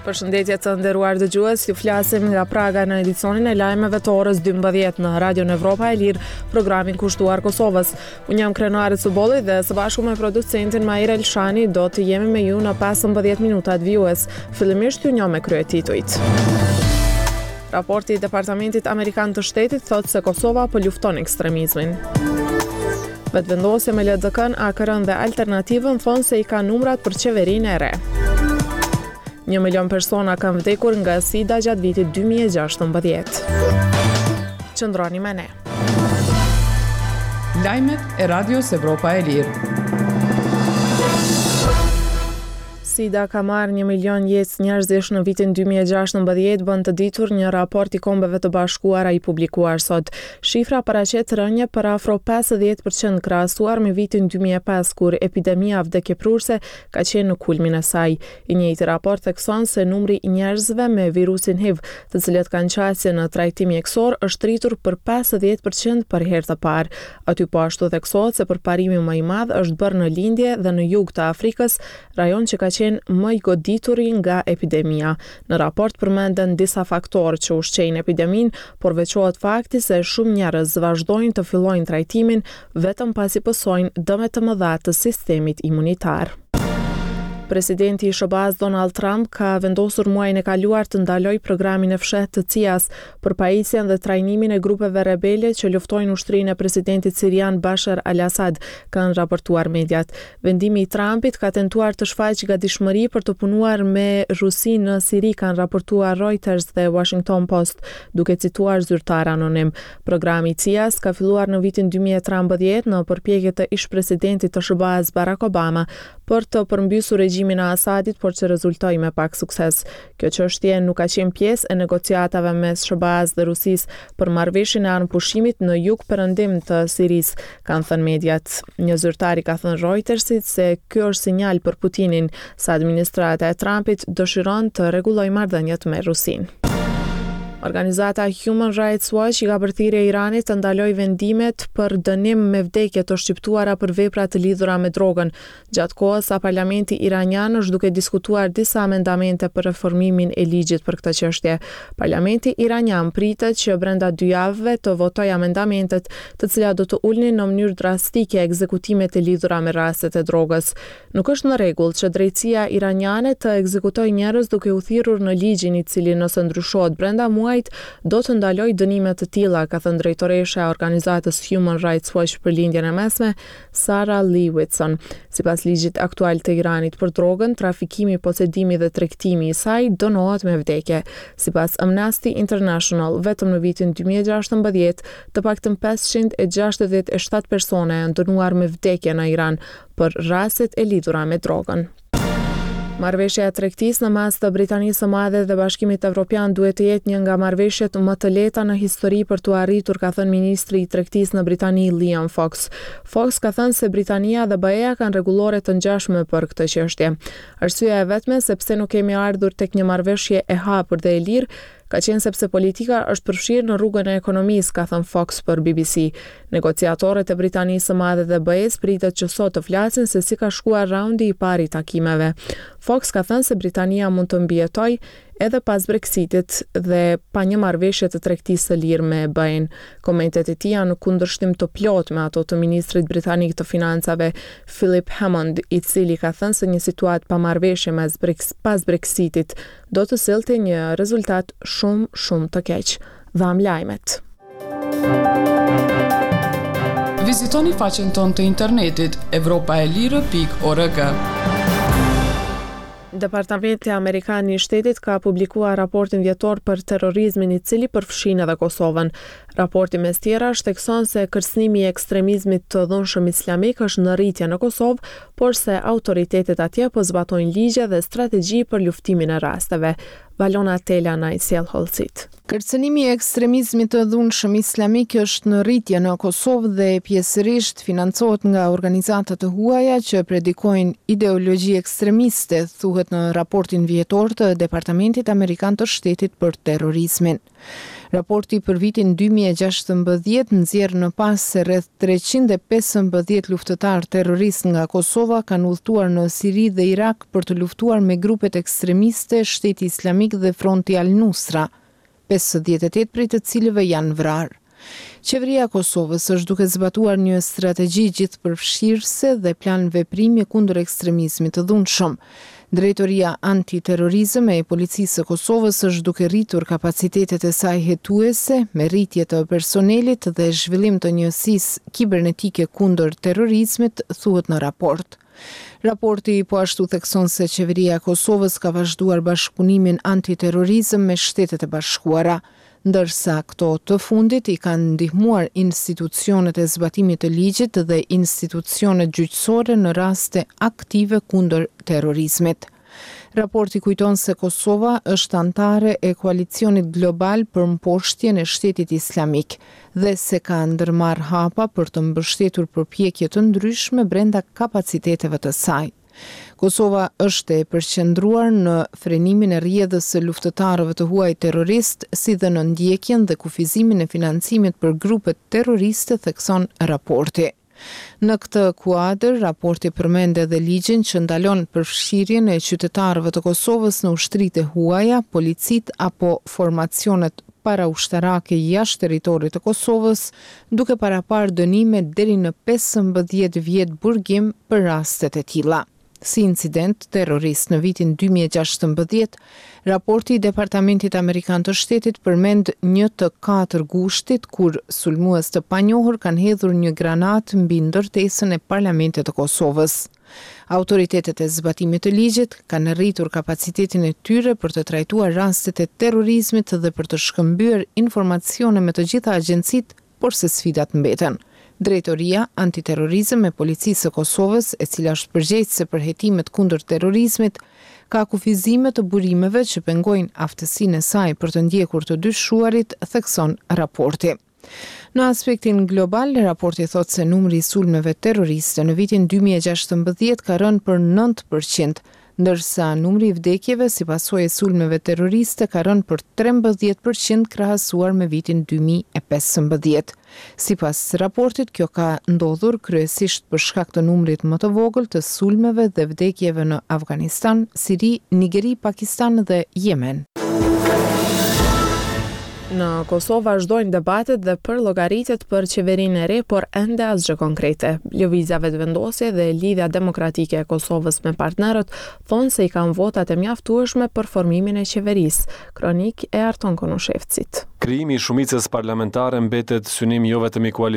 Përshëndetje të nderuar dëgjues, ju flasim nga Praga në edicionin e lajmeve të orës 12 në Radion Evropa e Lirë, programin kushtuar Kosovës. Unë jam Krenare Cubolli dhe së bashku me producentin Mair Elshani do të jemi me ju në 15 minutat vijues. Fillimisht ju njoh me kryetitujt. Raporti i Departamentit Amerikan të Shtetit thotë se Kosova po lufton ekstremizmin. Vetëvendosja me LDK-n, AKR-n dhe Alternativën thonë se i ka numrat për qeverinë e re. 1 milion persona kanë vdekur nga SIDA gjatë vitit 2016. Qëndroni me ne. Lajmet e Radios Evropa e Lirë. SIDA ka marrë 1 milion jetë njerëzish në vitin 2016, bën të ditur një raport i Kombeve të Bashkuara i publikuar sot. Shifra paraqet rënje për afro 50% krahasuar me vitin 2005, kur epidemia vdekjeprurse ka qenë në kulmin e saj. I njëjti raport thekson se numri i njerëzve me virusin HIV, të cilët kanë qasje në trajtim mjekësor, është rritur për 50% për herë të parë. Aty po ashtu theksohet se përparimi më i madh është bërë në lindje dhe në jug të Afrikës, rajon që ka qenë më i godituri nga epidemia. Në raport përmenden disa faktorë që ushqejnë epidemin, por veçohet fakti se shumë njerëz vazhdojnë të fillojnë trajtimin vetëm pasi pësojnë dëme të mëdha të sistemit imunitar. Presidenti i SBA-s Donald Trump ka vendosur muajin e kaluar të ndalojë programin e fshehtë të CIA-s për pajisjen dhe trajnimin e grupeve rebele që luftojnë ushtrinë e presidentit sirian Bashar al-Assad, kanë raportuar mediat. Vendimi i Trumpit ka tentuar të shfaqë gatishmëri për të punuar me Rusinë në Siri, kanë raportuar Reuters dhe Washington Post, duke cituar zyrtar anonim. Programi i CIA-s ka filluar në vitin 2013 në përpjekje të ish-presidentit të SBA-s Barack Obama për të përmbysur regjimin e Asadit, por që rezultoi me pak sukses. Kjo çështje nuk ka qenë pjesë e negociatave mes SBA-s dhe Rusisë për marrëveshjen e anëpushimit në jug perëndim të Sirisë, kanë thënë mediat. Një zyrtar i ka thënë Reutersit se ky është sinjal për Putinin se administrata e Trumpit dëshiron të rregullojë marrëdhëniet me Rusinë. Organizata Human Rights Watch i ka bërthirë Iranit të ndalojë vendimet për dënim me vdekje të shqiptuara për vepra të lidhura me drogën, gjatë kohës sa parlamenti iranian është duke diskutuar disa amendamente për reformimin e ligjit për këtë çështje. Parlamenti iranian pritet që brenda 2 javëve të votojë amendamentet, të cilat do të ulnin në mënyrë drastike ekzekutimet e lidhura me rastet e drogës. Nuk është në rregull që drejtësia iraniane të ekzekutojë njerëz duke u thirrur në ligjin i cili nëse ndryshohet brenda do të ndaloj dënime të tilla, ka thënë drejtoresha e organizatës Human Rights Watch për lindjen e mesme, Sarah Lee Whitson. Sipas ligjit aktual të Iranit për drogën, trafikimi, posedimi dhe tregtimi i saj dënohet me vdekje. Sipas Amnesty International, vetëm në vitin 2016, të paktën 567 persone janë dënuar me vdekje në Iran për rastet e lidhura me drogën. Marrëveshja e tregtisë në mes të Britanisë së Madhe dhe Bashkimit Evropian duhet të jetë një nga marrëveshjet më të lehta në histori për t'u arritur, ka thënë ministri i tregtisë në Britani Liam Fox. Fox ka thënë se Britania dhe BE-ja kanë rregullore të ngjashme për këtë çështje. Arsyeja e vetme sepse nuk kemi ardhur tek një marrëveshje e hapur dhe e lirë ka qenë sepse politika është përfshirë në rrugën e ekonomisë, ka thënë Fox për BBC. Negociatorët e Britanisë së Madhe dhe BE-s pritet që sot të flasin se si ka shkuar raundi i parë i takimeve. Fox ka thënë se Britania mund të mbijetojë edhe pas Brexitit dhe pa një marrëveshje të tregtisë së lirë me BE-n. Komentet e tij janë në kundërshtim të plot me ato të ministrit britanik të financave Philip Hammond, i cili ka thënë se një situatë pa marrëveshje pas Brexitit do të sillte një rezultat shumë të keq. Dham lajmet. Vizitoni faqen tonë të internetit evropaelire.org. Departamenti Amerikan i Shtetit ka publikuar raportin vjetor për terrorizmin, i cili përfshin edhe Kosovën. Raporti mes tjerash thekson se kërcënimi i ekstremizmit të dhunshëm islamik është në rritje në Kosovë, por se autoritetet atje po zbatojnë ligje dhe strategji për luftimin e rasteve. Valona Tela na i sjell hollësit. Kërcënimi i ekstremizmit të dhunshëm islamik është në rritje në Kosovë dhe pjesërisht financohet nga organizata të huaja që predikojnë ideologji ekstremiste, thuhet në raportin vjetor të Departamentit Amerikan të Shtetit për terrorizmin. Raporti për vitin 2016 nxjerr në pas se rreth 315 luftëtar terrorist nga Kosova kanë udhëtuar në Siri dhe Irak për të luftuar me grupet ekstremiste Shteti Islamik dhe Fronti Al-Nusra, 58 prej të cilëve janë vrarë. Qeveria e Kosovës është duke zbatuar një strategji gjithëpërfshirëse dhe plan veprimi kundër ekstremizmit të dhunshëm. Drejtoria antiterrorizëm e Policisë së Kosovës është duke rritur kapacitetet e saj hetuese me rritje të personelit dhe zhvillim të njësisë kibernetike kundër terrorizmit, thuhet në raport. Raporti po ashtu thekson se qeveria e Kosovës ka vazhduar bashkëpunimin antiterrorizëm me Shtetet e Bashkuara, ndërsa këto të fundit i kanë ndihmuar institucionet e zbatimit të ligjit dhe institucionet gjyqësore në raste aktive kundër terrorizmit. Raporti kujton se Kosova është anëtare e koalicionit global për mposhtjen e Shtetit Islamik dhe se ka ndërmarrë hapa për të mbështetur përpjekje të ndryshme brenda kapaciteteve të saj. Kosova është e përqendruar në frenimin e rrjedhës së luftëtarëve të huaj terrorist, si dhe në ndjekjen dhe kufizimin e financimit për grupet terroriste, thekson raporti. Në këtë kuadër, raporti përmend edhe ligjin që ndalon përfshirjen e qytetarëve të Kosovës në ushtritë e huaja, policit apo formacionet paraushtarake jashtë territorit të Kosovës, duke paraparë dënime deri në 15 vjet burgim për rastet e tilla. Si incident terrorist në vitin 2016, raporti i Departamentit Amerikan të Shtetit përmend 1 të 4 gushtit kur sulmues të panjohur kanë hedhur një granatë mbi ndërtesën e Parlamentit të Kosovës. Autoritetet e zbatimit të ligjit kanë rritur kapacitetin e tyre për të trajtuar rastet e terrorizmit dhe për të shkëmbyer informacione me të gjitha agjencitë, por se sfidat mbeten. Drejtoria antiterrorizëm e Policisë së Kosovës, e cila është përgjegjëse për hetimet kundër terrorizmit, ka kufizime të burimeve që pengojnë aftësinë e saj për të ndjekur të dyshuarit, thekson raporti. Në aspektin global, raporti thotë se numri i sulmeve terroriste në vitin 2016 ka rënë për 9%, ndërsa numri i vdekjeve si pasojë e sulmeve terroriste ka rënë për 13% krahasuar me vitin 2015. Sipas raportit, kjo ka ndodhur kryesisht për shkak të numrit më të vogël të sulmeve dhe vdekjeve në Afganistan, Siri, Nigeri, Pakistan dhe Yemen. Në Kosovë vazhdojnë debatet dhe përllogaritet për qeverinë e re, por ende asgjë konkrete. Lëvizja vetëvendosje dhe Lidhja Demokratike e Kosovës me partnerët thonë se i kanë votat e mjaftueshme për formimin e qeverisë. Kronik e Arton Konushevcit. Krijimi i shumicës parlamentare mbetet synim jo vetëm i